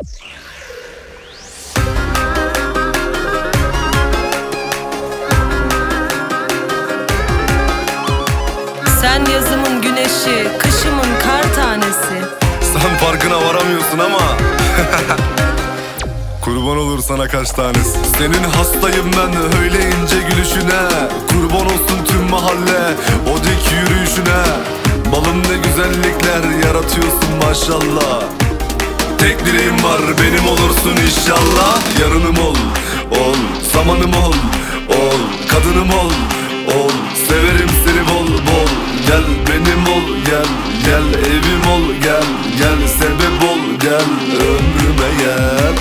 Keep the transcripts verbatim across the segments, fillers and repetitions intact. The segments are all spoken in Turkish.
Sen yazımın güneşi, kışımın kar tanesi. Sen farkına varamıyorsun ama kurban olur sana kaç tanesi. Senin hastayım ben öyle ince gülüşüne. Kurban olsun tüm mahalle o dik yürüyüşüne. Balım ne güzellikler yaratıyorsun maşallah. Tek dileğim var benim olursun inşallah. Yarınım ol, ol, zamanım ol, ol, kadınım ol, ol. Severim seni bol bol. Gel benim ol, gel, gel evim ol, gel, gel sebep ol, gel ömrüme gel.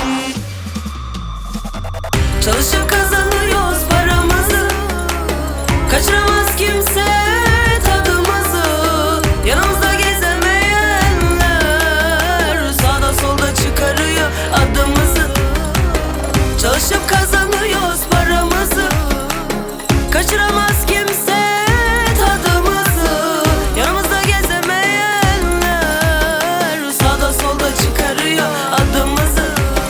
Çalışıp kazanıyoruz paramızı, kaçıramaz kimse tadımızı. Yanımızda gezemeyenler sağda solda çıkarıyor adımızı. Çalışıp kazanıyoruz paramızı, kaçıramaz kimse tadımızı. Yanımızda gezemeyenler sağda solda çıkarıyor adımızı.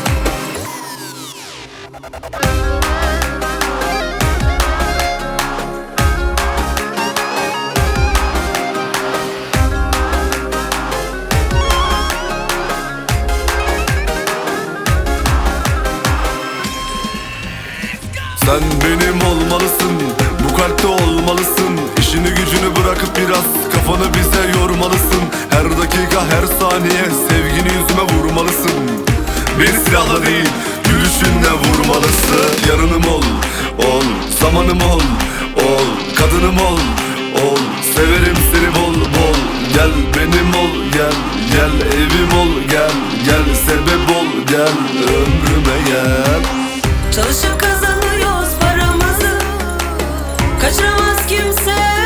Sen benim olmalısın, bu kalpte olmalısın. İşini gücünü bırakıp biraz kafanı bize yormalısın. Her dakika her saniye sevgini yüzüme vurmalısın. Bir silahla değil gülüşünle vurmalısın. Yarınım ol, ol, zamanım ol, ol, kadınım ol, ol. Severim seni bol bol. Gel benim ol, gel, gel evim ol, gel, gel sebep ol, gel ömrüme gel. Çalışıp kazanıyoruz paramızı, kaçıramaz kimse